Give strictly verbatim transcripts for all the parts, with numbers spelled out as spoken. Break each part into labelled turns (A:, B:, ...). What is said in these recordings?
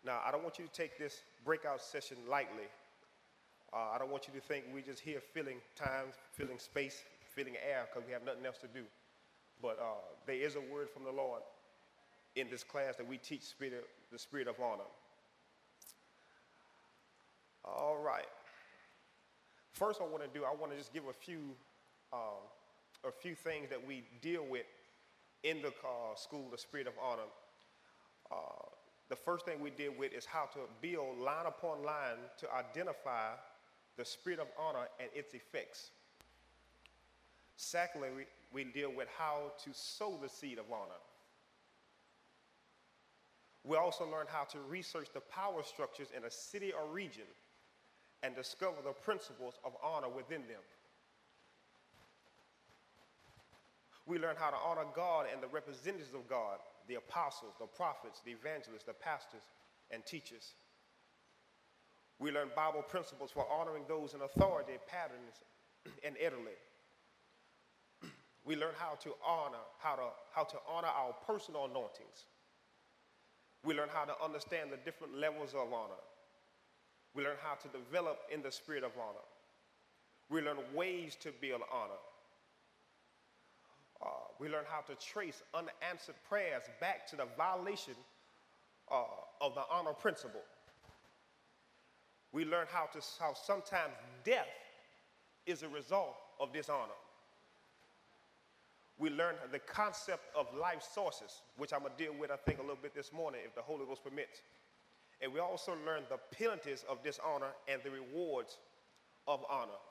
A: Now, I don't want you to take this breakout session lightly. Uh, I don't want you to think we just here filling time, filling space, filling air because we have nothing else to do. But uh, there is a word from the Lord in this class that we teach spirit, the spirit of honor. All right. First, I want to do, I want to just give a few, um, a few things that we deal with in the uh, school, the spirit of honor. Uh, the first thing we deal with is how to build line upon line to identify the spirit of honor and its effects. Secondly, we, we deal with how to sow the seed of honor. We also learn how to research the power structures in a city or region and discover the principles of honor within them. We learn how to honor God and the representatives of God, the apostles, the prophets, the evangelists, the pastors, and teachers. We learn Bible principles for honoring those in authority, patterns, and elderly. We learn how to honor, how to, how to honor our personal anointings. We learn how to understand the different levels of honor. We learn how to develop in the spirit of honor. We learn ways to build honor. Uh, we learn how to trace unanswered prayers back to the violation uh, of the honor principle. We learn how to how sometimes death is a result of dishonor. We learn the concept of life sources, which I'm going to deal with, I think, a little bit this morning, if the Holy Ghost permits. And we also learn the penalties of dishonor and the rewards of honor.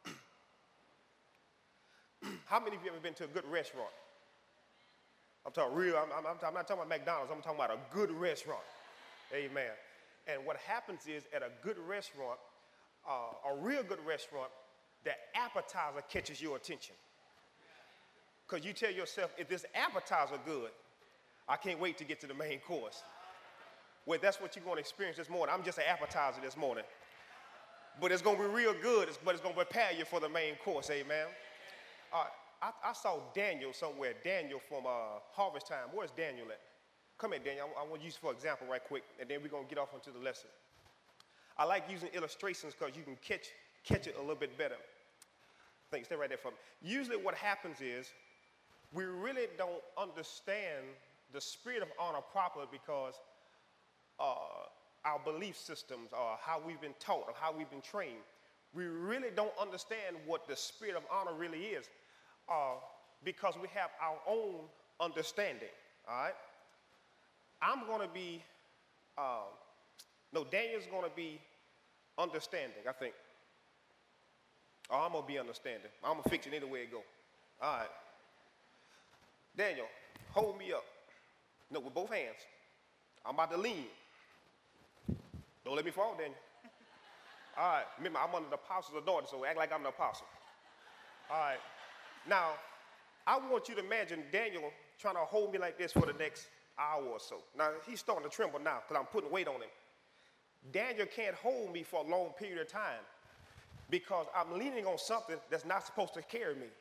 A: How many of you ever been to a good restaurant? I'm talking real, I'm, I'm, I'm not talking about McDonald's, I'm talking about a good restaurant. Amen. And what happens is at a good restaurant, uh, a real good restaurant, the appetizer catches your attention. Because you tell yourself, if this appetizer good, I can't wait to get to the main course. Well, that's what you're going to experience this morning. I'm just an appetizer this morning. But it's going to be real good, but it's going to prepare you for the main course, amen? Uh, I, I saw Daniel somewhere, Daniel from uh, Harvest Time. Where's Daniel at? Come here, Daniel. I, I want to use for example right quick, and then we're going to get off into the lesson. I like using illustrations because you can catch, catch it a little bit better. Thanks, stay right there for me. Usually what happens is we really don't understand the spirit of honor properly because uh, our belief systems or how we've been taught or how we've been trained. We really don't understand what the spirit of honor really is uh, because we have our own understanding, all right? I'm going to be, uh, no, Daniel's going to be understanding, I think. Or I'm going to be understanding. I'm going to fix it any way it go. All right. Daniel, hold me up. No, with both hands. I'm about to lean. Don't let me fall, Daniel. All right. Remember, I'm under the apostle's authority, so act like I'm the apostle. All right. Now, I want you to imagine Daniel trying to hold me like this for the next hour or so. Now, he's starting to tremble now because I'm putting weight on him. Daniel can't hold me for a long period of time because I'm leaning on something that's not supposed to carry me.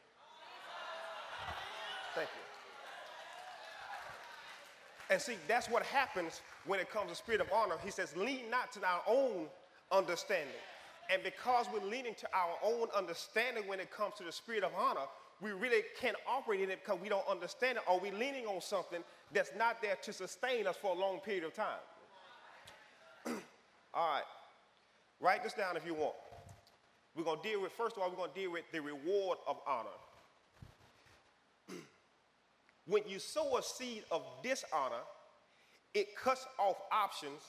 A: Thank you. And see, that's what happens when it comes to spirit of honor. He says, lean not to our own understanding. And because we're leaning to our own understanding when it comes to the spirit of honor, we really can't operate in it because we don't understand it, or we're leaning on something that's not there to sustain us for a long period of time. All right. Write this down if you want. We're going to deal with, first of all, we're going to deal with the reward of honor. When you sow a seed of dishonor, it cuts off options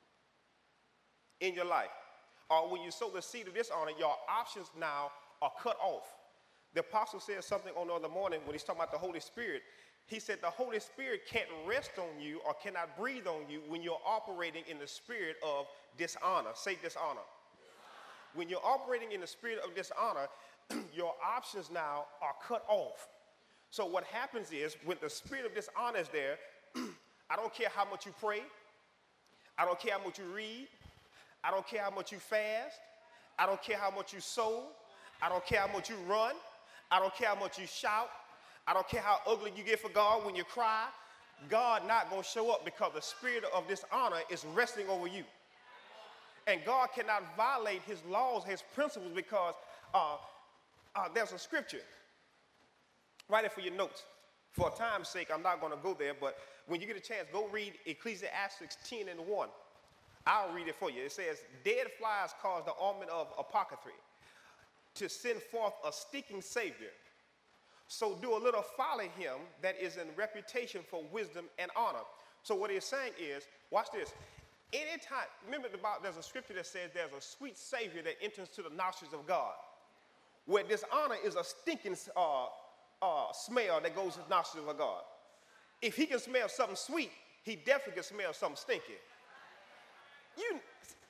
A: in your life. Or when you sow the seed of dishonor, your options now are cut off. The apostle said something on the other morning when he's talking about the Holy Spirit. He said the Holy Spirit can't rest on you or cannot breathe on you when you're operating in the spirit of dishonor. Say dishonor. When you're operating in the spirit of dishonor, your options now are cut off. So what happens is when the spirit of dishonor is there, I don't care how much you pray. I don't care how much you read. I don't care how much you fast. I don't care how much you sow. I don't care how much you run. I don't care how much you shout. I don't care how ugly you get for God when you cry. God not going to show up because the spirit of dishonor is resting over you. And God cannot violate his laws, his principles, because uh, uh, there's a scripture. Write it for your notes. For time's sake, I'm not going to go there, but when you get a chance, go read Ecclesiastes ten and one. I'll read it for you. It says, dead flies cause the ointment of apothecary to send forth a stinking savior. So do a little folly him that is in reputation for wisdom and honor. So what he's saying is, watch this. Anytime, remember about there's a scripture that says there's a sweet savior that enters to the nostrils of God. Where dishonor is a stinking uh, uh, smell that goes to the nostrils of God. If he can smell something sweet, he definitely can smell something stinky. You,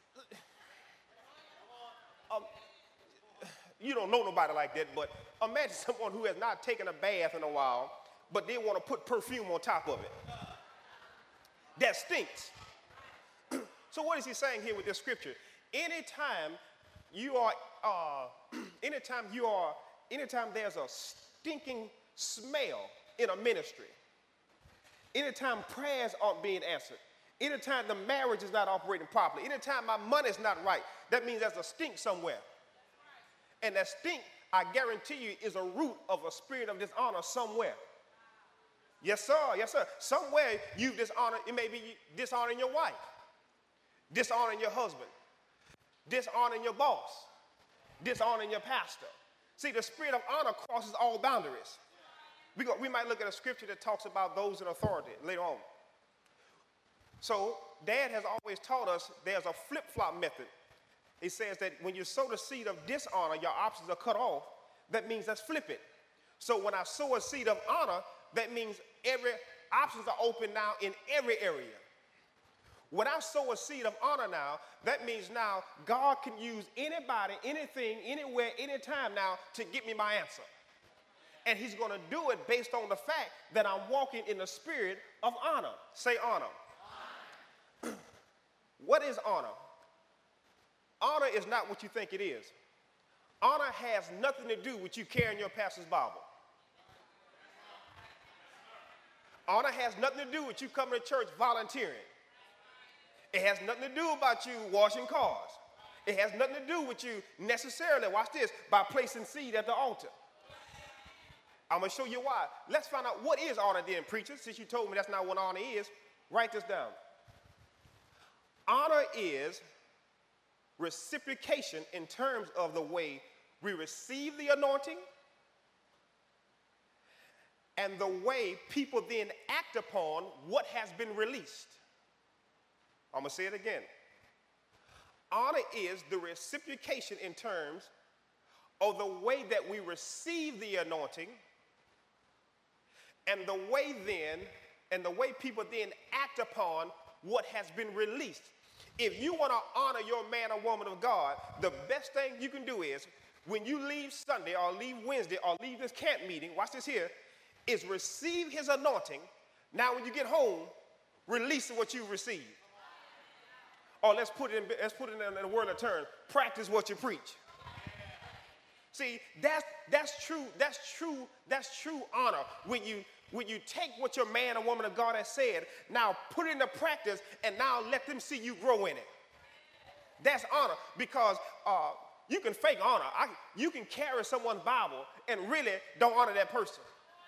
A: um, you don't know nobody like that, but imagine someone who has not taken a bath in a while, but they want to put perfume on top of it. That stinks. So what is he saying here with this scripture? Anytime you are, uh, anytime you are, anytime there's a stinking smell in a ministry, anytime prayers aren't being answered, anytime the marriage is not operating properly, anytime my money's not right, that means there's a stink somewhere. And that stink, I guarantee you, is a root of a spirit of dishonor somewhere. Yes, sir. Yes, sir. Somewhere you've dishonored, it may be dishonoring your wife, dishonoring your husband, dishonoring your boss, dishonoring your pastor. See, the spirit of honor crosses all boundaries. We, go, we might look at a scripture that talks about those in authority later on. So Dad has always taught us there's a flip-flop method. It says that when you sow the seed of dishonor, your options are cut off. That means let's flip it. So when I sow a seed of honor, that means every options are open now in every area. When I sow a seed of honor now, that means now God can use anybody, anything, anywhere, anytime now to get me my answer. And he's going to do it based on the fact that I'm walking in the spirit of honor. Say honor. Honor. What is honor? Honor is not what you think it is. Honor has nothing to do with you carrying your pastor's Bible. Honor has nothing to do with you coming to church volunteering. It has nothing to do about you washing cars. It has nothing to do with you necessarily, watch this, by placing seed at the altar. I'm going to show you why. Let's find out what is honor then, preacher. Since you told me that's not what honor is, write this down. Honor is reciprocation in terms of the way we receive the anointing and the way people then act upon what has been released. I'm going to say it again. Honor is the reciprocation in terms of the way that we receive the anointing and the way then, and the way people then act upon what has been released. If you want to honor your man or woman of God, the best thing you can do is when you leave Sunday or leave Wednesday or leave this camp meeting, watch this here, is receive his anointing. Now when you get home, release what you received. Or let's put it in, let's put it in a word of terms, practice what you preach. See, that's that's true, that's true, that's true honor. When you when you take what your man or woman of God has said, now put it into practice and now let them see you grow in it. That's honor, because uh, you can fake honor. I, you can carry someone's Bible and really don't honor that person.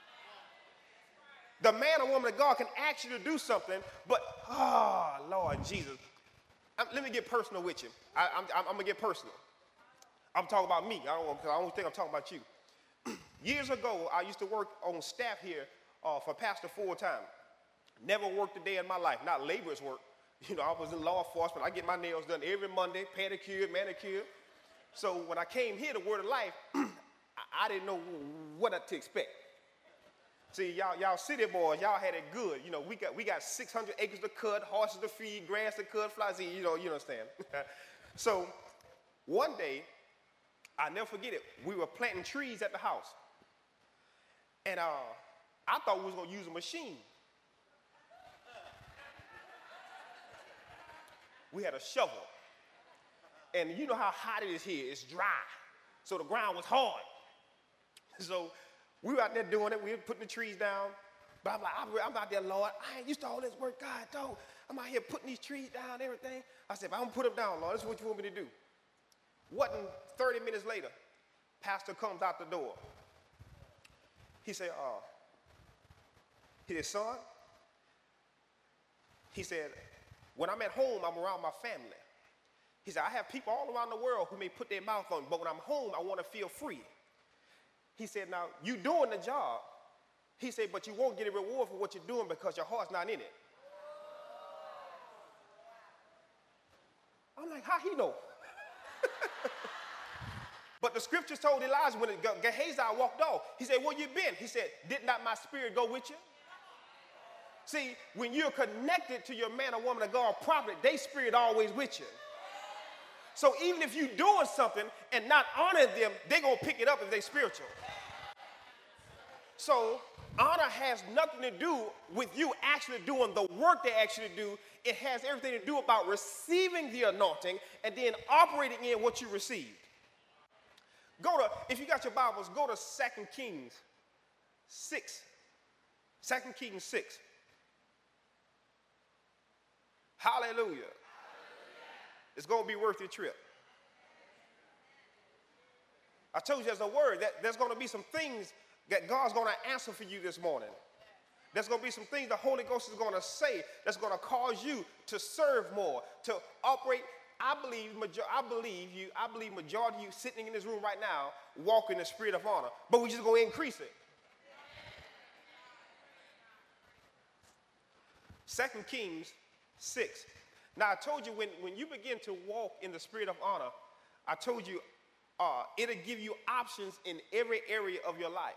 A: The man or woman of God can ask you to do something, but, oh, Lord Jesus. I'm, let me get personal with you. I, I'm, I'm, I'm going to get personal. I'm talking about me. I don't, I don't think I'm talking about you. Years ago, I used to work on staff here uh, for pastor full time. Never worked a day in my life, not laborers work. You know, I was in law enforcement. I get my nails done every Monday, pedicure, manicure. So when I came here to Word of Life, I, I didn't know what to expect. See, y'all, y'all city boys, y'all had it good. You know, we got we got six hundred acres to cut, horses to feed, grass to cut, flies to eat. You know, you understand. So one day, I'll never forget it. We were planting trees at the house, and uh, I thought we was gonna use a machine. We had a shovel, and you know how hot it is here. It's dry, so the ground was hard. So we were out there doing it. We were putting the trees down. But I'm like, I'm, I'm out there, Lord. I ain't used to all this work. God, don't. I'm out here putting these trees down and everything. I said, if I don't put them down, Lord, this is what you want me to do. Wasn't thirty minutes later, pastor comes out the door. He said, uh, he said, son, he said, when I'm at home, I'm around my family. He said, I have people all around the world who may put their mouth on me, but when I'm home, I want to feel free. He said, now, you doing the job. He said, but you won't get a reward for what you're doing because your heart's not in it. I'm like, how he know? But the scriptures told Elijah when Gehazi walked off, he said, where you been? He said, did not my spirit go with you? See, when you're connected to your man or woman of God properly, their spirit always with you. So even if you're doing something and not honoring them, they're going to pick it up if they're spiritual. So honor has nothing to do with you actually doing the work they actually do. It has everything to do about receiving the anointing and then operating in what you received. Go to, if you got your Bibles, go to Second Kings six. Second Kings six. Hallelujah. Hallelujah. It's going to be worth your trip. I told you there's a word that there's going to be some things that God's going to answer for you this morning. There's going to be some things the Holy Ghost is going to say that's going to cause you to serve more, to operate. I believe, I believe you, I believe majority of you sitting in this room right now walk in the spirit of honor, but we're just going to increase it. Second Kings six. Now, I told you when, when you begin to walk in the spirit of honor, I told you uh, it'll give you options in every area of your life.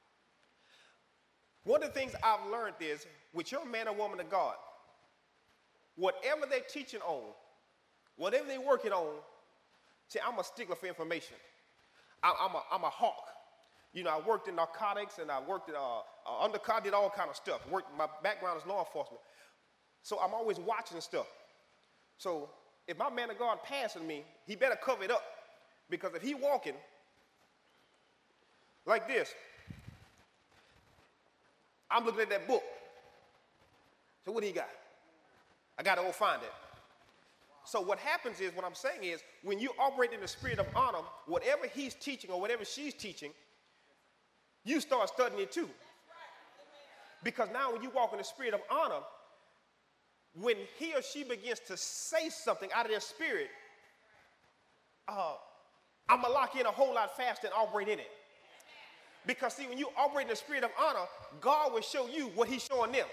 A: One of the things I've learned is with your man or woman of God, whatever they're teaching on, whatever they're working on, see, I'm a stickler for information. I, I'm, a, I'm a hawk. You know, I worked in narcotics and I worked at uh, uh, undercover, did all kind of stuff. Worked, my background is law enforcement. So I'm always watching stuff. So if my man of God passing me, he better cover it up. Because if he walking like this, I'm looking at that book. So what do he got? I got to go find it. So what happens is, what I'm saying is, when you operate in the spirit of honor, whatever he's teaching or whatever she's teaching, you start studying it too. Because now when you walk in the spirit of honor, when he or she begins to say something out of their spirit, uh, I'm going to lock in a whole lot faster and operate in it. Because see, when you operate in the spirit of honor, God will show you what he's showing them.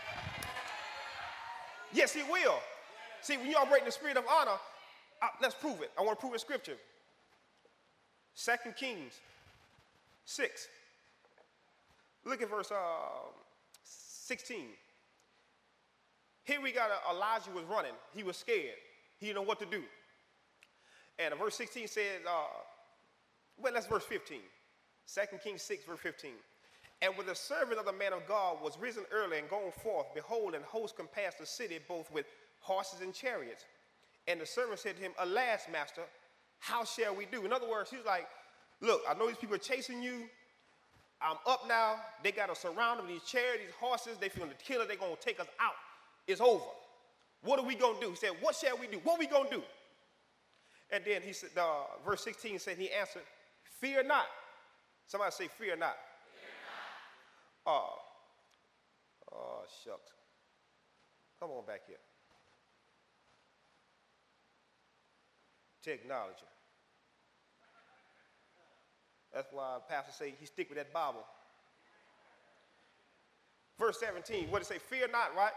A: Yes, he will. See, when you operate in the spirit of honor, uh, let's prove it. I want to prove it in scripture. Second Kings six. Look at verse uh, sixteen. Here we got uh, Elijah was running. He was scared. He didn't know what to do. And uh, verse sixteen says, uh, well, that's verse fifteen. Second Kings six, verse fifteen. And when the servant of the man of God was risen early and gone forth, behold, an host compassed the city, both with horses and chariots. And the servant said to him, alas, master, how shall we do? In other words, he's like, look, I know these people are chasing you. I'm up now. They got us surrounded with these chariots, these horses. They feeling the killer. They're going to take us out. It's over. What are we going to do? He said, what shall we do? What are we going to do? And then he said, uh, verse sixteen said, he answered, fear not. Somebody say, fear not. Fear not. Uh, oh, shucks. Come on back here. Technology. That's why pastor say he stick with that Bible. Verse seventeen, what did it say? Fear not, right?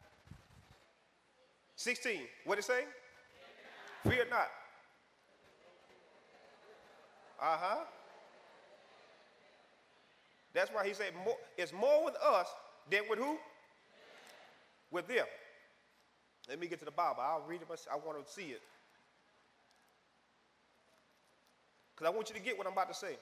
A: sixteen, what did it say? Fear not. Fear not. Uh-huh. That's why he said more, it's more with us than with who? With them. Let me get to the Bible. I'll read it myself. I want to see it. Because I want you to get what I'm about to say.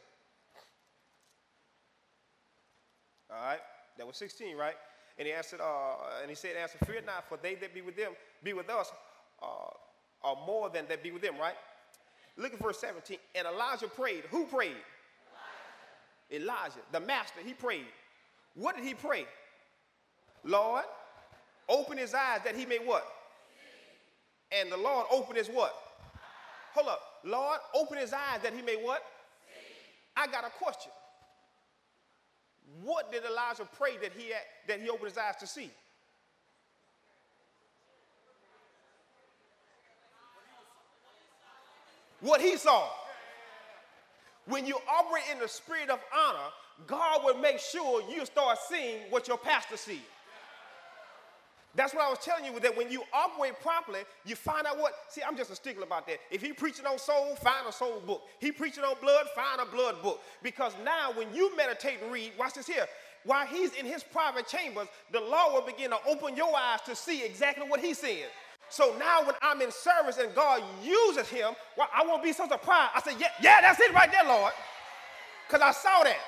A: All right? That was sixteen, right? And he answered, uh, and he said, answer, fear not, for they that be with them, be with us, uh, are more than that be with them, right? Look at verse seventeen. And Elijah prayed. Who prayed? Elijah. Elijah, the master, he prayed. What did he pray? Lord, open his eyes that he may what? And the Lord opened his what? Hold up. Lord, open his eyes that he may what? I got a question. What did Elijah pray that he had, that he opened his eyes to see? What he saw. When you operate in the spirit of honor, God will make sure you start seeing what your pastor sees. That's what I was telling you, that when you operate properly, you find out what, see, I'm just a stickler about that. If he preaching on soul, find a soul book. He preaching on blood, find a blood book. Because now when you meditate and read, watch this here, while he's in his private chambers, the Lord will begin to open your eyes to see exactly what he's saying. So now when I'm in service and God uses him, well, I won't be so surprised. I say, yeah, yeah, that's it right there, Lord. Because I saw that.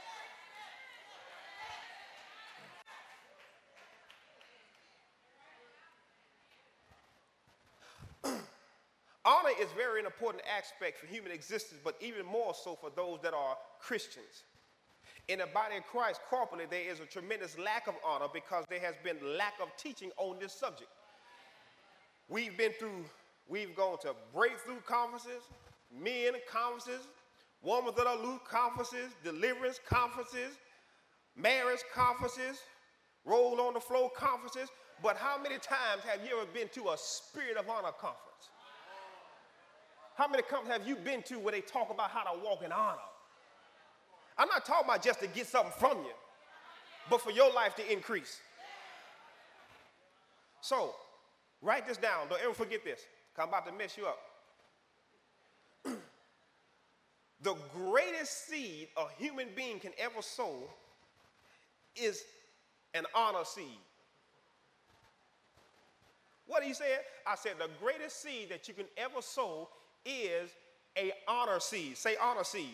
A: Honor is very an important aspect for human existence, but even more so for those that are Christians. In the body of Christ, corporately, there is a tremendous lack of honor because there has been lack of teaching on this subject. We've been through, we've gone to breakthrough conferences, men conferences, women that are loose conferences, deliverance conferences, marriage conferences, roll on the floor conferences. But how many times have you ever been to a Spirit of Honor conference? How many conferences have you been to where they talk about how to walk in honor? I'm not talking about just to get something from you, but for your life to increase. So, write this down. Don't ever forget this, because I'm about to mess you up. The greatest seed a human being can ever sow is an honor seed. What are you saying? I said the greatest seed that you can ever sow is a honor seed. Say honor seed.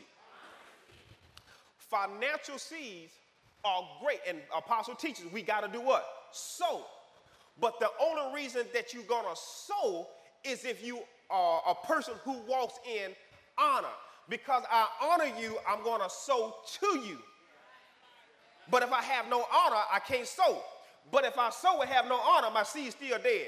A: Financial seeds are great, and apostle teaches we got to do what? Sow. But the only reason that you're going to sow is if you are a person who walks in honor. Because I honor you, I'm going to sow to you. But if I have no honor, I can't sow. But if I sow and have no honor, my seed's still dead.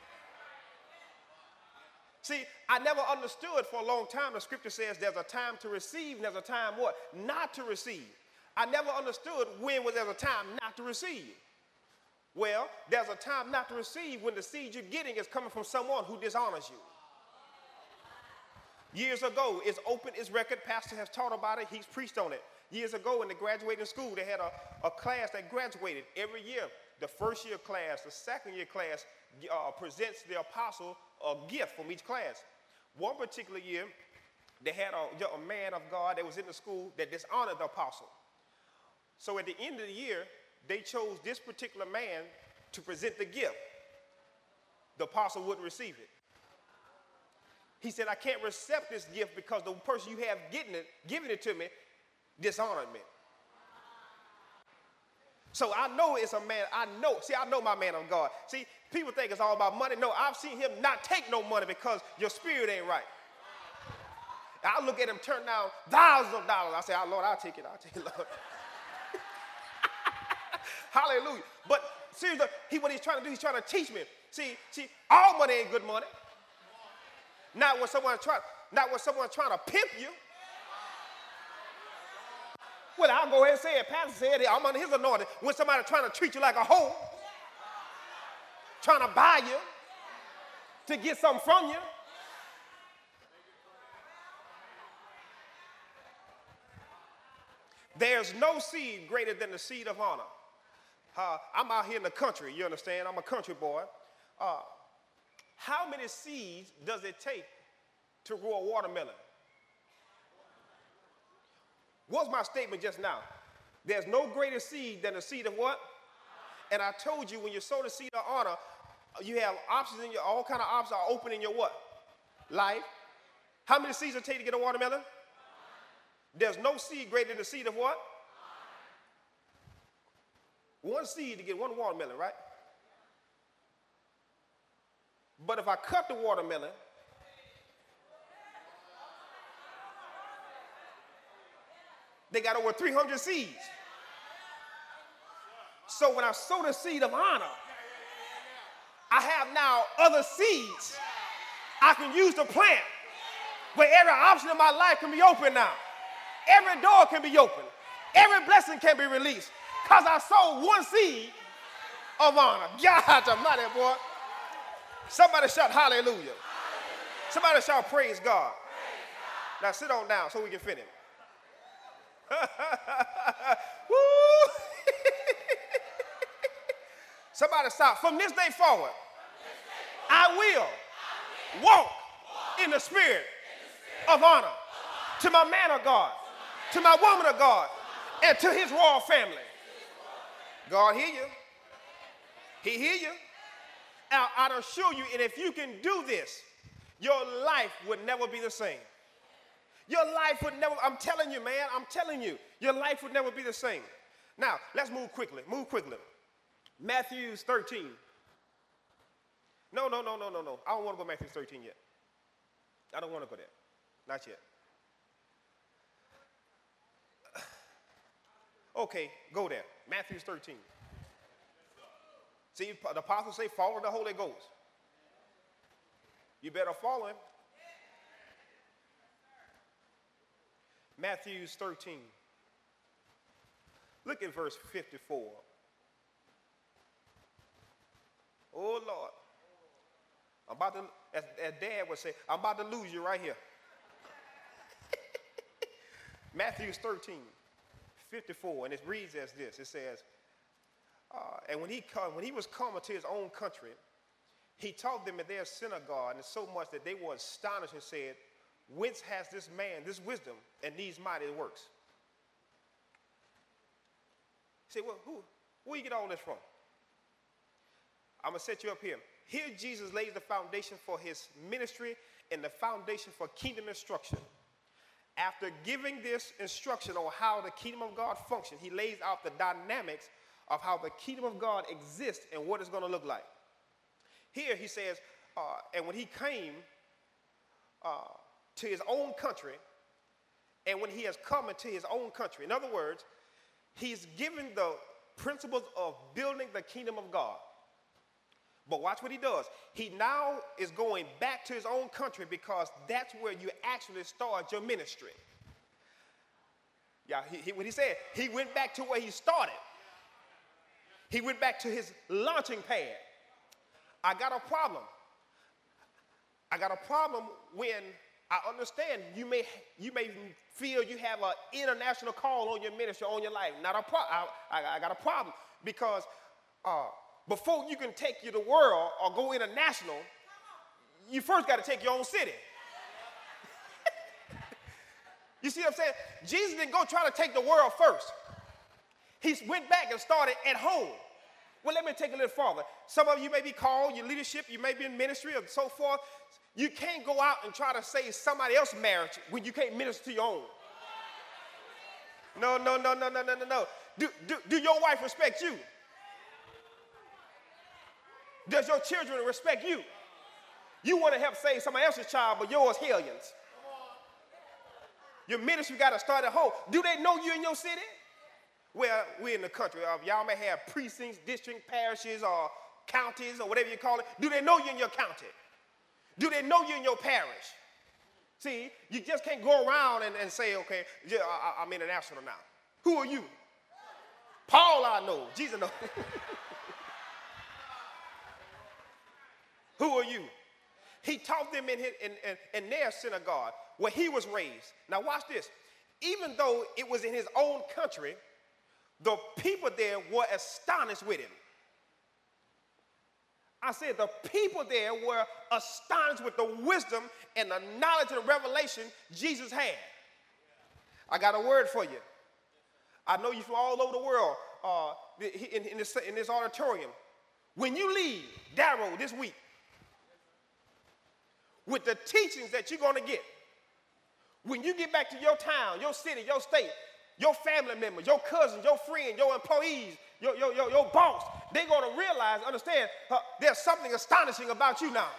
A: See, I never understood for a long time. The scripture says there's a time to receive and there's a time what? Not to receive. I never understood when was there a time not to receive. Well, there's a time not to receive when the seed you're getting is coming from someone who dishonors you. Years ago, it's open, it's record. Pastor has taught about it. He's preached on it. Years ago in the graduating school, they had a, a class that graduated every year. The first year class, the second year class uh, presents the apostle a gift from each class. One particular year, they had a, a man of God that was in the school that dishonored the apostle. So at the end of the year, they chose this particular man to present the gift. The apostle wouldn't receive it. He said, I can't accept this gift because the person you have getting it, giving it to me dishonored me. So I know it's a man, I know, see, I know my man of God. See, people think it's all about money. No, I've seen him not take no money because your spirit ain't right. I look at him turn down thousands of dollars. I say, oh, Lord, I'll take it, I'll take it, Lord. Hallelujah. But seriously, he, what he's trying to do, he's trying to teach me. See, see, all money ain't good money. Not when someone's trying, not when someone's trying to pimp you. Well, I'll go ahead and say it. Pastor said it. I'm under his anointing. When somebody's trying to treat you like a hoe, trying to buy you to get something from you. There's no seed greater than the seed of honor. Uh, I'm out here in the country, you understand? I'm a country boy. Uh, how many seeds does it take to grow a watermelon? What's my statement just now? There's no greater seed than the seed of what? And I told you when you sow the seed of honor, you have options in your, all kind of options are open in your what? Life. How many seeds does it take to get a watermelon? There's no seed greater than the seed of what? One seed to get one watermelon, right? But if I cut the watermelon, they got over three hundred seeds. So when I sow the seed of honor, I have now other seeds I can use to plant where every option in my life can be open now. Every door can be open. Every blessing can be released because I sowed one seed of honor. God almighty, boy. Somebody shout hallelujah. Hallelujah. Somebody shout praise God. Praise God. Now sit on down so we can finish. Woo! Somebody shout, from this day forward, I will walk in the spirit of honor to my man of God, to my woman of God, and to his royal family. God hear you. He hear you. Now, I assure you, and if you can do this, your life would never be the same. Your life would never, I'm telling you, man, I'm telling you, your life would never be the same. Now, let's move quickly, move quickly. Matthew thirteen. No, no, no, no, no, no. I don't want to go Matthew thirteen yet. I don't want to go there. Not yet. Okay, go there. Matthew thirteen. See, the apostles say, follow the Holy Ghost. You better follow him. Matthew thirteen. Look at verse fifty-four. Oh, Lord. I'm about to, as, as Dad would say, I'm about to lose you right here. Matthew thirteen, fifty-four, and it reads as this. It says, uh, and when he, come, when he was coming to his own country, he taught them in their synagogue, and so much that they were astonished and said, whence has this man this wisdom and these mighty works? He said, well, who, where you get all this from? I'm going to set you up here. Here Jesus lays the foundation for his ministry and the foundation for kingdom instruction. After giving this instruction on how the kingdom of God functions, he lays out the dynamics of how the kingdom of God exists and what it's going to look like. Here he says, uh, and when he came uh, to his own country, and when he has come into his own country, in other words, he's given the principles of building the kingdom of God. But watch what he does. He now is going back to his own country because that's where you actually start your ministry. Yeah, he, he, what he said, he went back to where he started. He went back to his launching pad. I got a problem. I got a problem when I understand you may, you may feel you have an international call on your ministry, on your life. Not a pro- I, I, I got a problem because uh, before you can take you to the world or go international, you first got to take your own city. You see what I'm saying? Jesus didn't go try to take the world first. He went back and started at home. Well, let me take it a little farther. Some of you may be called, your leadership, you may be in ministry and so forth. You can't go out and try to save somebody else's marriage when you can't minister to your own. No, no, no, no, no, no, no, no. Do, do, do your wife respect you? Does your children respect you? You want to help save somebody else's child, but yours hellions. Your ministry got to start at home. Do they know you in your city? Well, we're in the country. Uh, y'all may have precincts, districts, parishes, or counties, or whatever you call it. Do they know you in your county? Do they know you in your parish? See, you just can't go around and, and say, okay, yeah, I, I'm international now. Who are you? Paul I know. Jesus knows. Who are you? He taught them in, his, in, in, in their synagogue where he was raised. Now watch this. Even though it was in his own country, the people there were astonished with him. I said the people there were astonished with the wisdom and the knowledge and revelation Jesus had. I got a word for you. I know you from all over the world uh, in, in, this, in this auditorium. When you leave Darrow this week, with the teachings that you're going to get, when you get back to your town, your city, your state, your family members, your cousins, your friends, your employees, your, your, your, your boss, they're going to realize, understand, uh, there's something astonishing about you now.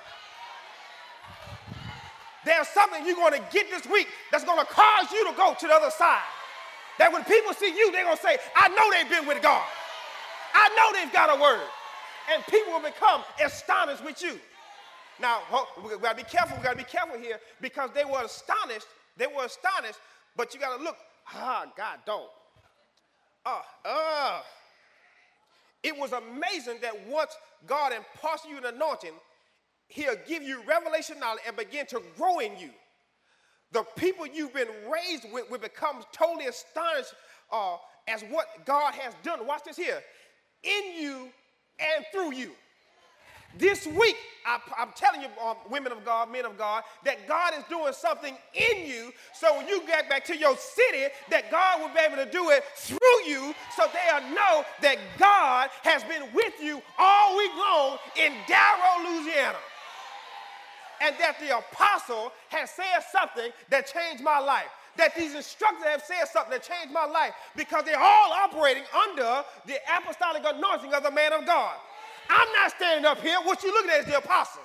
A: There's something you're going to get this week that's going to cause you to go to the other side. That when people see you, they're going to say, I know they've been with God. I know they've got a word. And people will become astonished with you. Now, we got to be careful. We got to be careful here because they were astonished. They were astonished, but you got to look. Ah, God, don't. Uh, uh. It was amazing that once God imparts you an anointing, he'll give you revelation knowledge and begin to grow in you. The people you've been raised with will become totally astonished uh, as what God has done. Watch this here. In you and through you. This week, I, I'm telling you, um, women of God, men of God, that God is doing something in you so when you get back to your city, that God will be able to do it through you so they'll know that God has been with you all week long in Darrow, Louisiana. And that the apostle has said something that changed my life. That these instructors have said something that changed my life because they're all operating under the apostolic anointing of the man of God. I'm not standing up here. What you looking at is the apostle.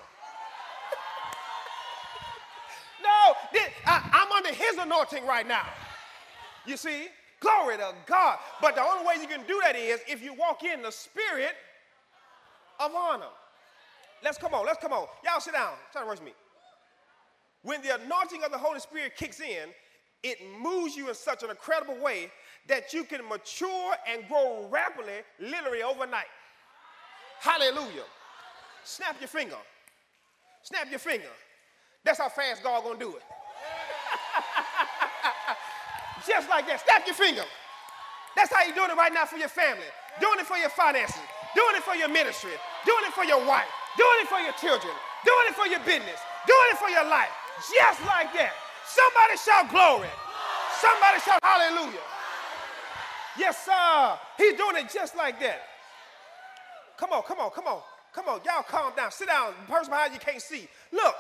A: No, this, I, I'm under his anointing right now. You see? Glory to God. But the only way you can do that is if you walk in the spirit of honor. Let's come on. Let's come on. Y'all sit down. Try to rush me. When the anointing of the Holy Spirit kicks in, it moves you in such an incredible way that you can mature and grow rapidly, literally overnight. Hallelujah. Snap your finger. Snap your finger. That's how fast God gonna do it. Just like that. Snap your finger. That's how you're doing it right now for your family. Doing it for your finances. Doing it for your ministry. Doing it for your wife. Doing it for your children. Doing it for your business. Doing it for your life. Just like that. Somebody shout glory. Somebody shout hallelujah. Yes, sir. He's doing it just like that. Come on, come on, come on, come on. Y'all calm down. Sit down. The person behind you can't see. Look.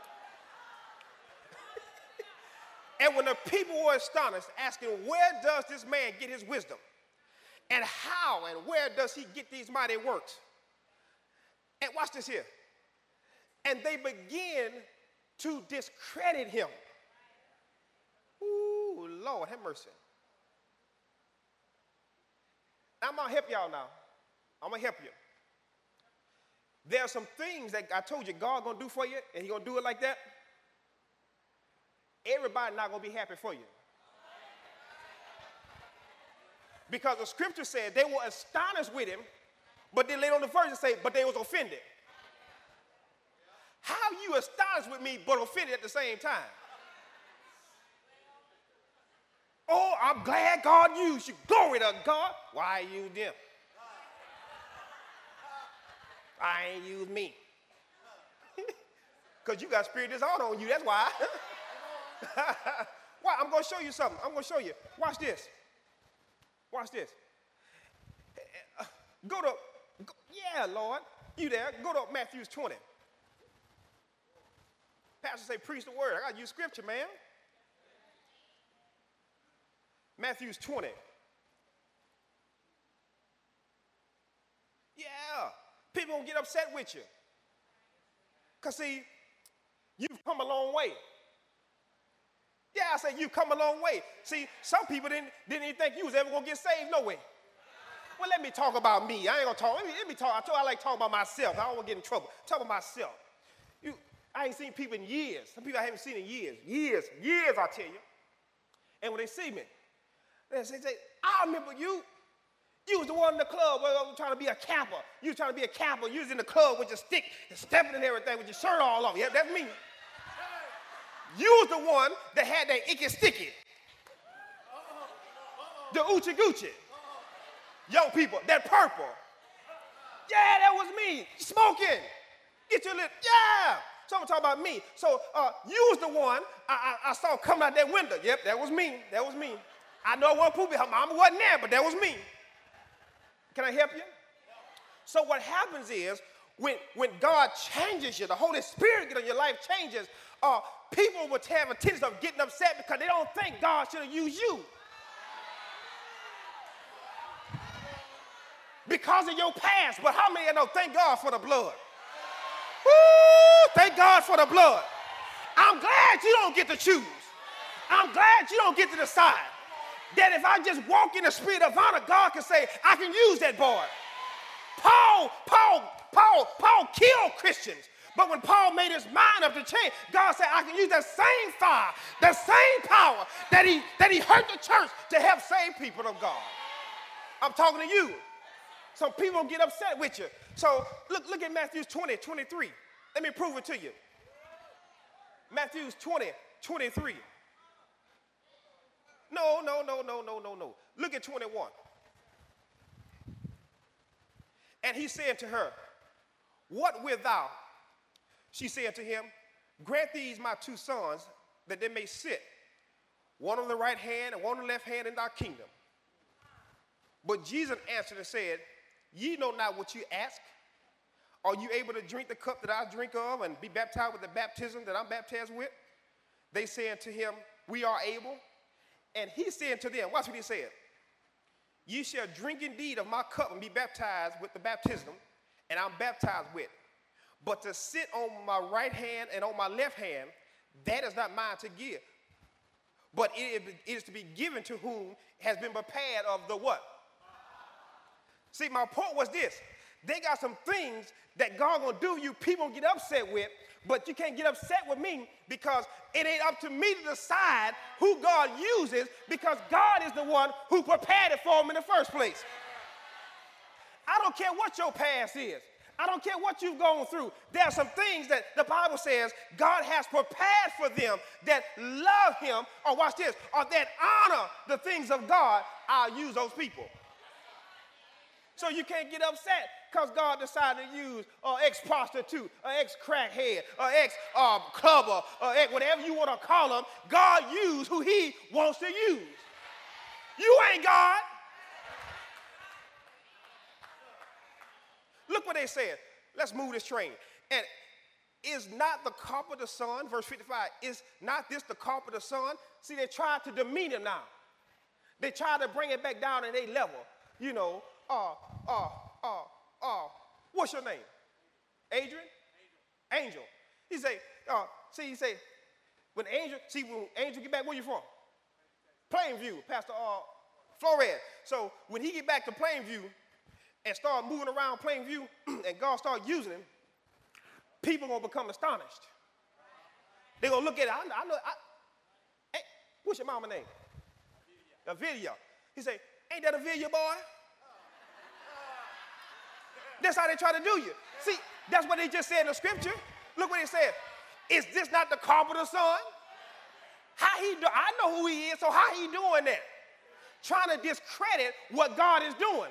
A: And when the people were astonished, asking, where does this man get his wisdom? And how and where does he get these mighty works? And watch this here. And they begin to discredit him. Ooh, Lord, have mercy. I'm going to help y'all now. I'm going to help you. There are some things that I told you God going to do for you, and he's going to do it like that. Everybody not going to be happy for you. Because the scripture said they were astonished with him, but then later on the verse it say, but they was offended. How you astonished with me, but offended at the same time? Oh, I'm glad God used you. Glory to God. Why you them? I ain't use me. Because you got spirit disorder on you, that's why. Why? I'm going to show you something. I'm going to show you. Watch this. Watch this. Uh, go to, go, yeah, Lord. You there. Go to Matthew twenty. Pastor say, preach the word. I got to use scripture, man. Matthew twenty. Yeah. People will get upset with you. Because, see, you've come a long way. Yeah, I say you've come a long way. See, some people didn't, didn't even think you was ever going to get saved no way. Well, let me talk about me. I ain't going to talk. Let me, let me talk. I told you I like talking about myself. I don't want to get in trouble. Talk about myself. You, I ain't seen people in years. Some people I haven't seen in years. Years. Years, I tell you. And when they see me, they say, I remember you. You was the one in the club where I was trying to be a camper. You was trying to be a camper. You was in the club with your stick and stepping and everything with your shirt all off. Yeah, that's me. You was the one that had that icky sticky. The Oochie Goochie. Young people, that purple. Yeah, that was me. Smoking. Get your lip. Yeah. So I'm talking about me. So uh, you was the one I, I, I saw coming out that window. Yep, that was me. That was me. I know I wasn't pooping. Her mama wasn't there, but that was me. Can I help you? So what happens is when, when God changes you, the Holy Spirit get on your life changes, uh, people would have a tendency of getting upset because they don't think God should have used you. Because of your past. But how many of you know thank God for the blood? Woo, thank God for the blood. I'm glad you don't get to choose. I'm glad you don't get to decide. That if I just walk in the spirit of honor, God can say, I can use that boy. Paul, Paul, Paul, Paul killed Christians. But when Paul made his mind up to change, God said, I can use that same fire, that same power that he, that he hurt the church to help save people of God. I'm talking to you. Some people get upset with you. So look, look at Matthew twenty, twenty-three. Let me prove it to you. Matthew twenty, twenty-three. No, no, no, no, no, no, no. Look at twenty-one. And he said to her, what wilt thou? She said to him, grant these my two sons, that they may sit, one on the right hand and one on the left hand in thy kingdom. But Jesus answered and said, ye know not what you ask. Are you able to drink the cup that I drink of and be baptized with the baptism that I'm baptized with? They said to him, we are able. And he said to them, watch what he said. Ye shall drink indeed of my cup and be baptized with the baptism, and I'm baptized with. But to sit on my right hand and on my left hand, that is not mine to give. But it is to be given to whom has been prepared of the what? See, my point was this. They got some things that God gonna do you people get upset with, but you can't get upset with me because it ain't up to me to decide who God uses, because God is the one who prepared it for them in the first place. I don't care what your past is. I don't care what you've gone through. There are some things that the Bible says God has prepared for them that love him, or watch this, or that honor the things of God. I'll use those people. So you can't get upset because God decided to use an ex-prostitute, an ex-crackhead, an ex-clubber, uh, ex whatever you want to call them. God used who he wants to use. You ain't God. Look what they said. Let's move this train. And is not the carpenter's son, verse fifty-five, is not this the carpenter's son? See, they tried to demean him now. They tried to bring it back down to their level. You know, uh, uh, uh, uh, what's your name? Adrian? Angel. Angel. He say, uh, see, he say, when Angel, see, when Angel get back, where you from? Plainview, Pastor uh, Flores. So when he get back to Plainview, and start moving around Plainview, and God start using him, people gonna become astonished. They gonna look at it. I, I know. I, hey, what's your mama name? Avilia. He say, ain't that Avilia, boy? That's how they try to do you. See, that's what they just said in the scripture. Look what he said. Is this not the carpenter's son? How he do? I know who he is. So how he doing that? Trying to discredit what God is doing.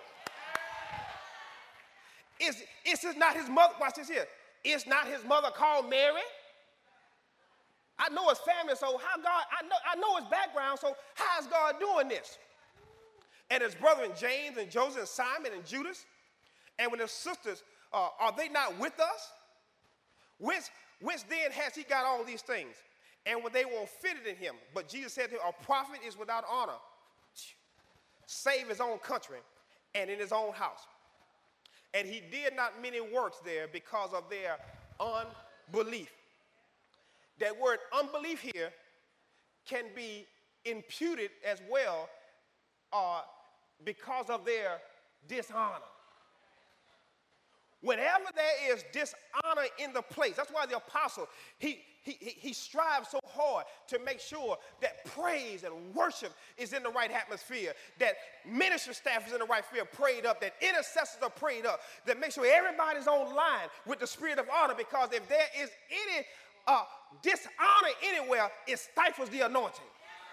A: Is, is this not his mother? Watch this here. Is not his mother called Mary? I know his family, so how God, I know, I know his background, so how is God doing this? And his brethren James and Joseph and Simon and Judas, and when his sisters, uh, are they not with us? Whence, whence then has he got all these things? And when they were fitted in him, but Jesus said to him, a prophet is without honor, save his own country and in his own house. And he did not many works there because of their unbelief. That word unbelief here can be imputed as well uh, because of their dishonor. Whenever there is dishonor in the place, that's why the apostle, he, he, he strives so hard to make sure that praise and worship is in the right atmosphere, that ministry staff is in the right field, prayed up, that intercessors are prayed up, that make sure everybody's on line with the spirit of honor, because if there is any uh, dishonor anywhere, it stifles the anointing.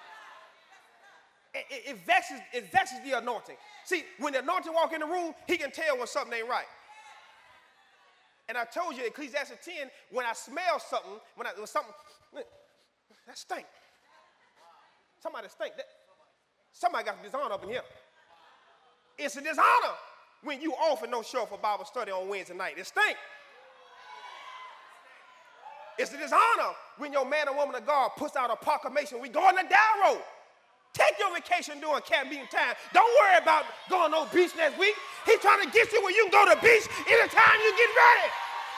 A: It, it, it, vexes, it vexes the anointing. See, when the anointing walk in the room, he can tell when something ain't right. And I told you, Ecclesiastes ten, when I smell something, when I when something, that stink. Somebody stink. That, somebody got dishonor up in here. It's a dishonor when you offer no show for Bible study on Wednesday night. It stink. It's a dishonor when your man or woman of God puts out a proclamation. We going to down road. Take your vacation during camp meeting time. Don't worry about going on beach next week. He's trying to get you where you can go to the beach anytime you get ready.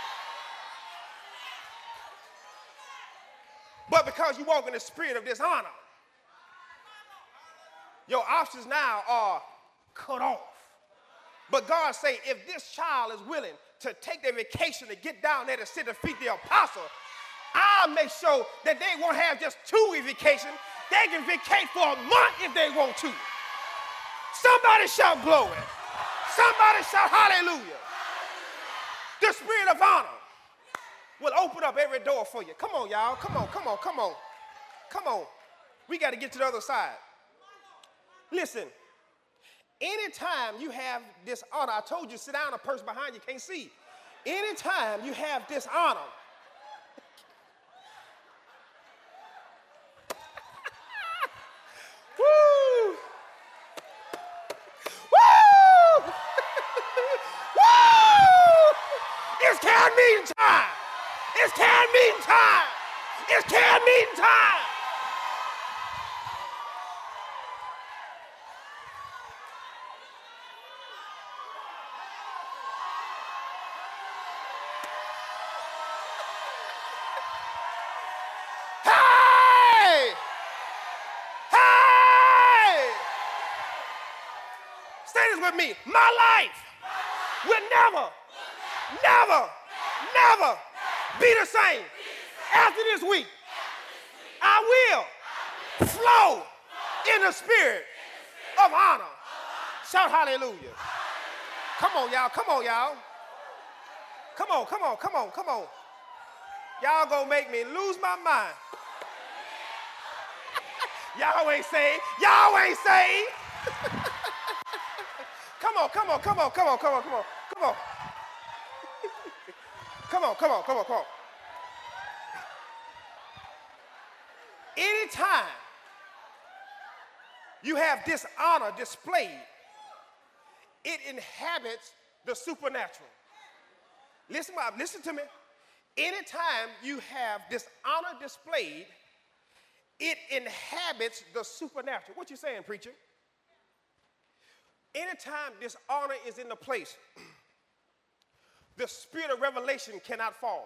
A: But because you walk in the spirit of dishonor, your options now are cut off. But God say, if this child is willing to take their vacation to get down there to sit and feed the apostle, I'll make sure that they won't have just two week vacation. They can vacate for a month if they want to. Somebody shout glory. Somebody shout hallelujah. The spirit of honor will open up every door for you. Come on, y'all. Come on, come on, come on. Come on. We got to get to the other side. Listen, anytime you have this honor, I told you, sit down, a person behind you can't see. Anytime you have this honor, woo! Woo! Woo! It's can meeting time. It's can meeting time. It's can meeting time. Hey! Hey! Say this with me. My life will never, never, never be the same. After this week, I will flow in the spirit of honor. Shout hallelujah. Come on, y'all. Come on, y'all. Come on, come on, come on, come on. Y'all gonna make me lose my mind. Y'all ain't saved. Y'all ain't saved. Come on, come on, come on, come on, come on, come on, come on. Come on, come on, come on, come on. Anytime you have dishonor displayed, it inhabits the supernatural. Listen, listen to me. Anytime you have dishonor displayed, it inhabits the supernatural. What you saying, preacher? Anytime dishonor is in the place, the spirit of revelation cannot fall.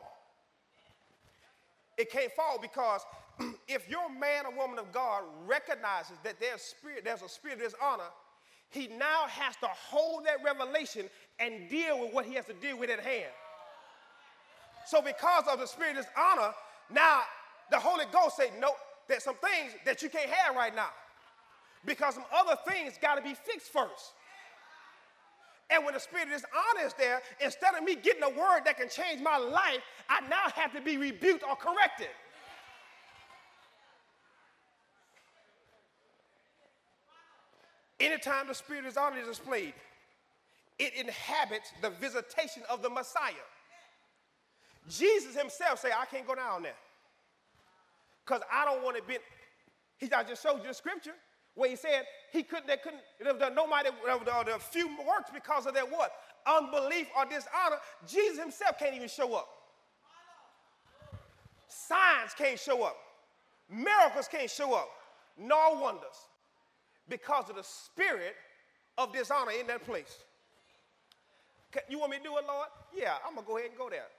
A: It can't fall because if your man or woman of God recognizes that there's spirit, there's a spirit of dishonor, he now has to hold that revelation and deal with what he has to deal with at hand. So because of the spirit of dishonor, now the Holy Ghost say, no, there's some things that you can't have right now because some other things got to be fixed first. And when the spirit of dishonor is there, instead of me getting a word that can change my life, I now have to be rebuked or corrected. Anytime the spirit of dishonor is displayed, it inhabits the visitation of the Messiah. Jesus himself said, I can't go down there because I don't want to be. He, I just showed you the scripture where he said he couldn't, they couldn't, there was nobody, there were few works because of their what? Unbelief or dishonor. Jesus himself can't even show up. Signs can't show up. Miracles can't show up. Nor wonders because of the spirit of dishonor in that place. You want me to do it, Lord? Yeah, I'm going to go ahead and go there.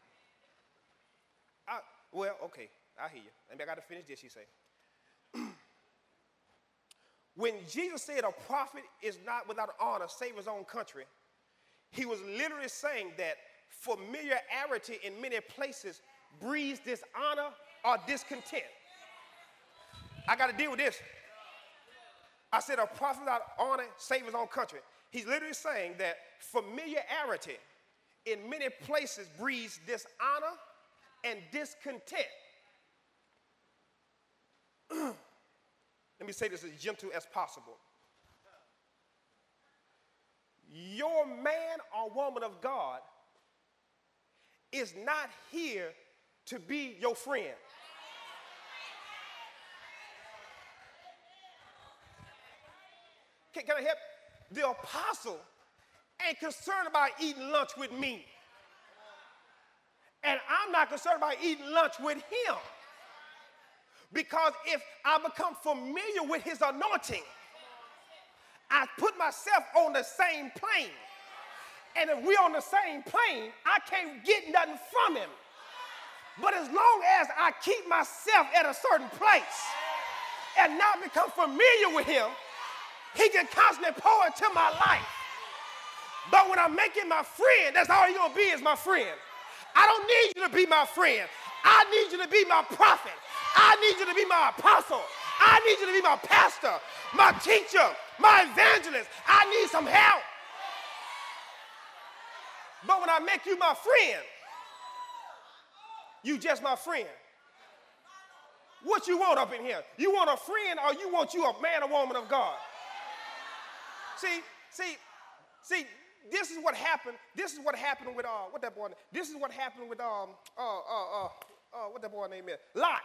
A: I, well, okay, I hear you. Maybe I got to finish this, he say. When Jesus said a prophet is not without honor, save his own country, he was literally saying that familiarity in many places breeds dishonor or discontent. I got to deal with this. I said a prophet without honor, save his own country. He's literally saying that familiarity in many places breeds dishonor and discontent. Let me say this as gentle as possible. Your man or woman of God is not here to be your friend. Can, can I help? The apostle ain't concerned about eating lunch with me. And I'm not concerned about eating lunch with him. Because if I become familiar with his anointing, I put myself on the same plane. And if we're on the same plane, I can't get nothing from him. But as long as I keep myself at a certain place and not become familiar with him, he can constantly pour into my life. But when I make him my friend, that's all he's going to be is my friend. I don't need you to be my friend. I need you to be my prophet. I need you to be my apostle. I need you to be my pastor, my teacher, my evangelist. I need some help. But when I make you my friend, you just my friend. What you want up in here? You want a friend or you want you a man or woman of God? See, see, see, this is what happened. This is what happened with, uh, what that boy, this is what happened with, um, uh, uh, uh, uh, what that boy name is? Lot.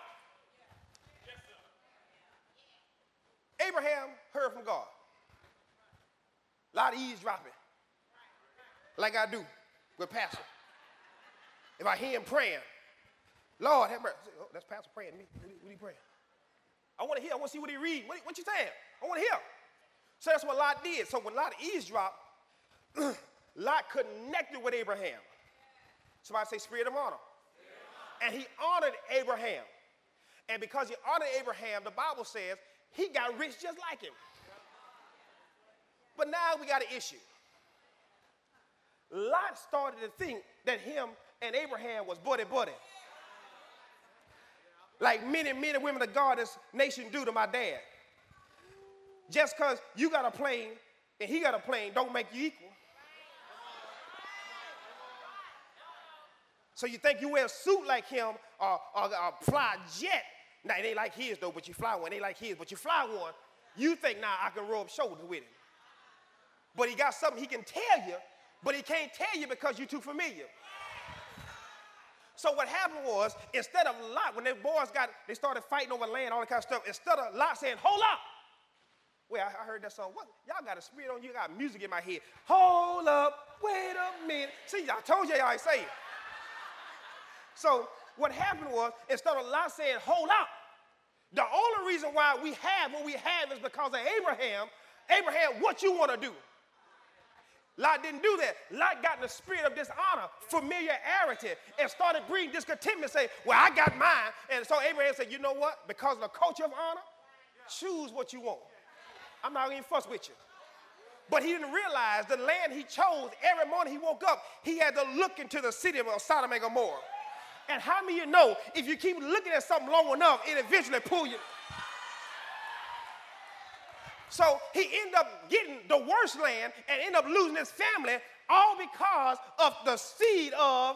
A: Abraham heard from God. A lot of eavesdropping, like I do with Pastor. If I hear him praying, Lord have mercy. Oh, that's Pastor praying to me. What are you praying? I want to hear. I want to see what he read. What, what you saying? I want to hear. So that's what Lot did. So when Lot eavesdropped, Lot connected with Abraham. Somebody say spirit of honor. And he honored Abraham. And because he honored Abraham, the Bible says he got rich just like him. But now we got an issue. Lot started to think that him and Abraham was buddy-buddy. Like many, many women of God this nation do to my dad. Just because you got a plane and he got a plane don't make you equal. So you think you wear a suit like him or, or, or fly a jet. Now, it ain't like his, though, but you fly one. It ain't like his, but you fly one. You think, nah, I can rub shoulders with him. But he got something he can tell you, but he can't tell you because you're too familiar. So what happened was, instead of Lot, when their boys got, they started fighting over land, all that kind of stuff, instead of Lot saying, hold up. Wait, I, I heard that song. What? Y'all got a spirit on you. Got music in my head. Hold up. Wait a minute. See, I told you y'all ain't say it. So what happened was, instead of Lot saying, hold up, the only reason why we have what we have is because of Abraham. Abraham, what you want to do? Lot didn't do that. Lot got in the spirit of dishonor, familiarity, and started breeding discontentment, say, well, I got mine. And so Abraham said, you know what? Because of the culture of honor, choose what you want. I'm not going to fuss with you. But he didn't realize the land he chose, every morning he woke up, he had to look into the city of Sodom and Gomorrah. And how many of you know if you keep looking at something long enough, it eventually pull you? So he ended up getting the worst land and ended up losing his family all because of the seed of.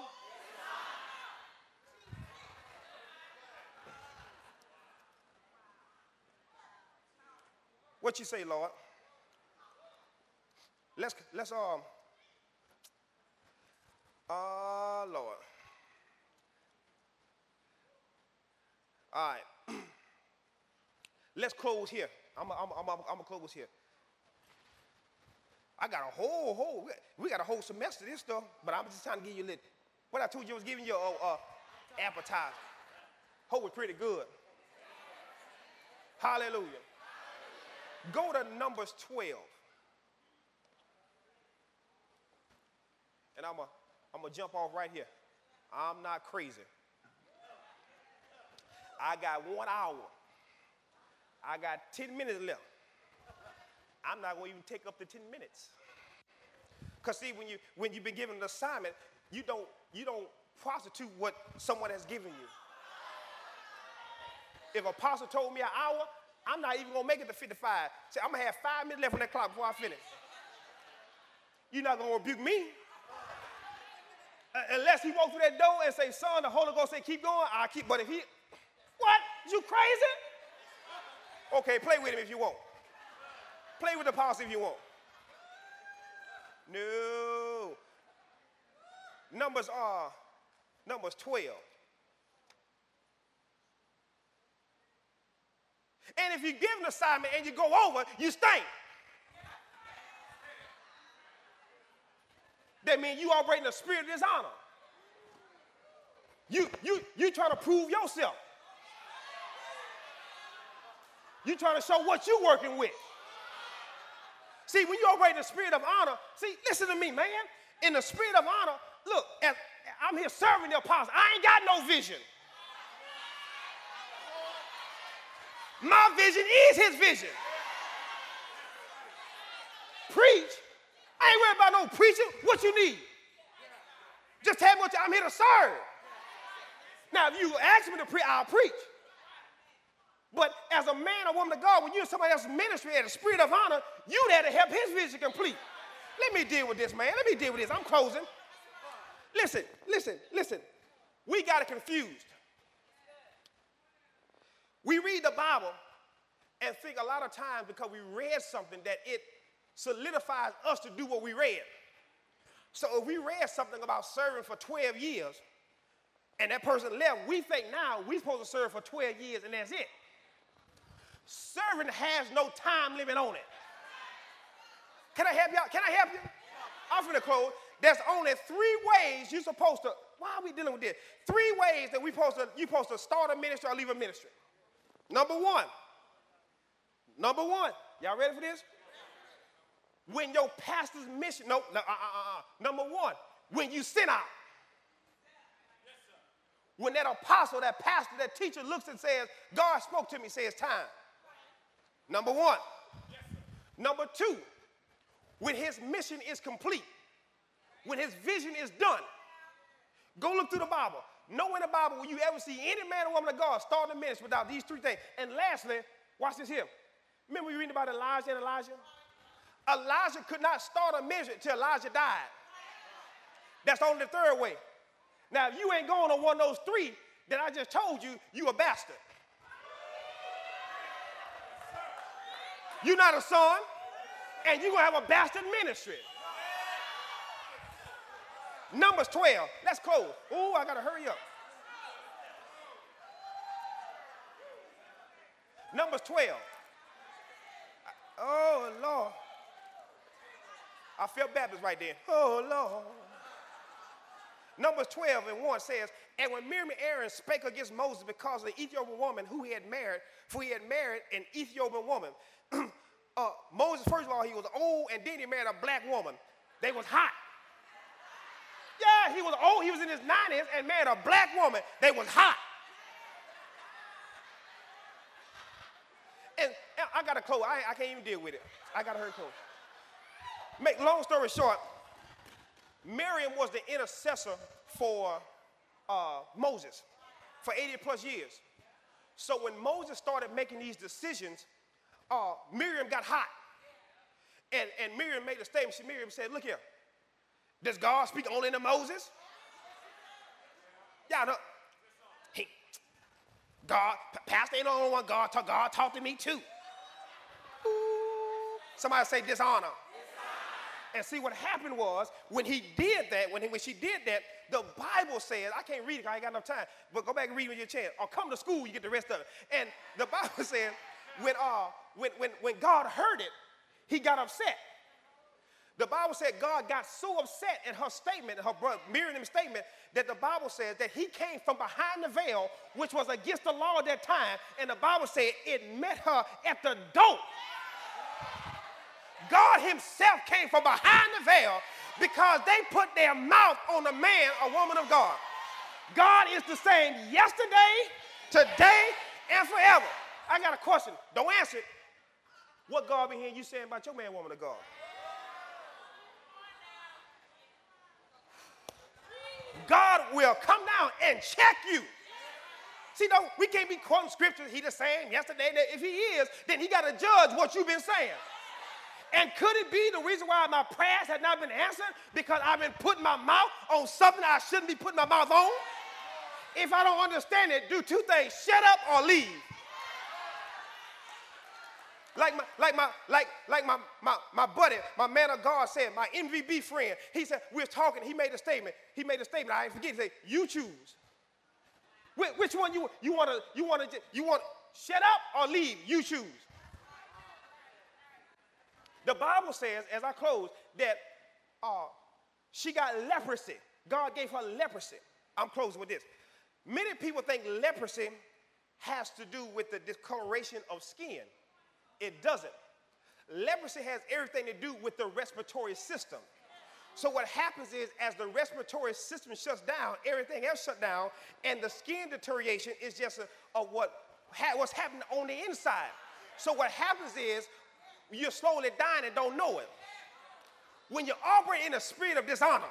A: What you say, Lord? Let's let's um. Ah, uh, Lord. All right. Let's close here. I'm going to close here. I got a whole, whole, we got a whole semester of this stuff, but I'm just trying to give you a little, what I told you I was giving you a uh, appetizer. Hope it's pretty good. Hallelujah. Go to Numbers twelve. And I'm going I'm to jump off right here. I'm not crazy. I got one hour. I got ten minutes left. I'm not going to even take up the ten minutes. Because see, when, you, when you've been given an assignment, you don't, you don't prostitute what someone has given you. If Apostle told me an hour, I'm not even going to make it to fifty-five. Say, I'm going to have five minutes left on that clock before I finish. You're not going to rebuke me. Uh, unless he walks through that door and say, son, the Holy Ghost say, keep going, I'll keep. But if he, what? You crazy? Okay, play with him if you want. Play with the apostle if you want. No. Numbers are, Numbers twelve. And if you give an assignment and you go over, you stink. That means you operate in the spirit of dishonor. You, you, you trying to prove yourself. You trying to show what you're working with. See, when you operate in the spirit of honor, see, listen to me, man. In the spirit of honor, look, as, I'm here serving the apostle. I ain't got no vision. My vision is his vision. Preach. I ain't worried about no preaching. What you need? Just tell me what you, I'm here to serve. Now, if you ask me to preach, I'll preach. But as a man or woman of God, when you're in somebody else's ministry at a spirit of honor, you there to help his vision complete. Let me deal with this, man. Let me deal with this. I'm closing. Listen, listen, listen. We got it confused. We read the Bible and think a lot of times because we read something that it solidifies us to do what we read. So if we read something about serving for twelve years and that person left, we think now we're supposed to serve for twelve years and that's it. Serving has no time limit on it. Can I help y'all? Can I help you? I'm finna close. There's only three ways you're supposed to, why are we dealing with this? Three ways that we supposed to, you're supposed to start a ministry or leave a ministry. Number one. Number one. Y'all ready for this? When your pastor's mission, no, no uh, uh, uh, number one, when you send out. When that apostle, that pastor, that teacher looks and says, God spoke to me, says time. Number one. Number two, when his mission is complete, when his vision is done. Go look through the Bible. Know in the Bible will you ever see any man or woman of God start a ministry without these three things. And lastly, watch this here. Remember we reading about Elijah and Elijah? Elijah could not start a ministry until Elijah died. That's only the third way. Now, if you ain't going on one of those three that I just told you, you a bastard. You're not a son, and you're going to have a bastard ministry. Numbers twelve. Let's close. Oh, I got to hurry up. Numbers twelve. Oh, Lord. I felt Baptist right there. Oh, Lord. Numbers twelve and one says, and when Miriam and Aaron spake against Moses because of the Ethiopian woman who he had married, for he had married an Ethiopian woman. uh, Moses, first of all, he was old, and then he married a black woman. They was hot. Yeah, he was old. He was in his nineties and married a black woman. They was hot. And, and I got to close. I, I can't even deal with it. I got to hurry close. Make long story short, Miriam was the intercessor for uh, Moses for eighty plus years. So when Moses started making these decisions, uh, Miriam got hot. And, and Miriam made a statement. She, Miriam said, look here. Does God speak only to Moses? Y'all know. He, God, Pastor ain't the only one. God talk, God talked to me too. Ooh. Somebody say dishonor. And see, what happened was, when he did that, when, he, when she did that, the Bible says, I can't read it because I ain't got enough time, but go back and read when you get a chance. Or come to school, you get the rest of it. And the Bible says, when, uh, when, when, when God heard it, he got upset. The Bible said God got so upset at her statement, her brother Miriam's statement, that the Bible says that he came from behind the veil, which was against the law at that time, and the Bible said it met her at the door. God himself came from behind the veil because they put their mouth on a man or woman of God. God is the same yesterday, today, and forever. I got a question. Don't answer it. What God been hearing you saying about your man, woman of God? God will come down and check you. See, no, we can't be quoting scriptures. He the same yesterday. If he is, then he got to judge what you've been saying. And could it be the reason why my prayers have not been answered? Because I've been putting my mouth on something I shouldn't be putting my mouth on? If I don't understand it, do two things. Shut up or leave. Like my, like my, like, like my, my, my buddy, my man of God said, my M V B friend, he said, we were talking, he made a statement. He made a statement, I forget, he said, you choose. Which, which one you, you want to, you want to, you want, shut up or leave, you choose. The Bible says, as I close, that uh, she got leprosy. God gave her leprosy. I'm closing with this. Many people think leprosy has to do with the discoloration of skin. It doesn't. Leprosy has everything to do with the respiratory system. So what happens is, as the respiratory system shuts down, everything else shuts down, and the skin deterioration is just a, a what ha- what's happening on the inside. So what happens is, you're slowly dying and don't know it. when you operate in a spirit of dishonor,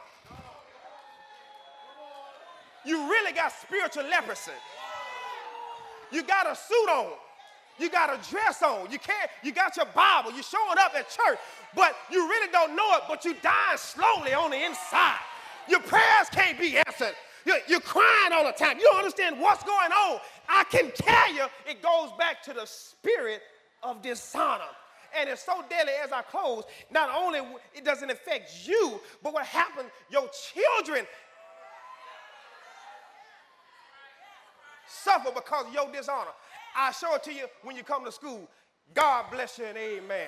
A: you really got spiritual leprosy. You got a suit on. You got a dress on. You can't, you got your Bible. You're showing up at church, but you really don't know it, but you're dying slowly on the inside. Your prayers can't be answered. You're, you're crying all the time. You don't understand what's going on. I can tell you it goes back to the spirit of dishonor. And it's so deadly as I close, not only it doesn't affect you, but what happens, your children suffer because of your dishonor. I show it to you when you come to school. God bless you and amen.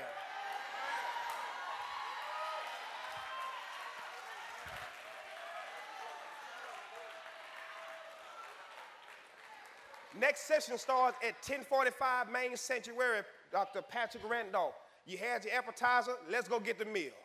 A: Next session starts at ten forty-five Main Sanctuary, Doctor Patrick Randolph. You had your appetizer, let's go get the meal.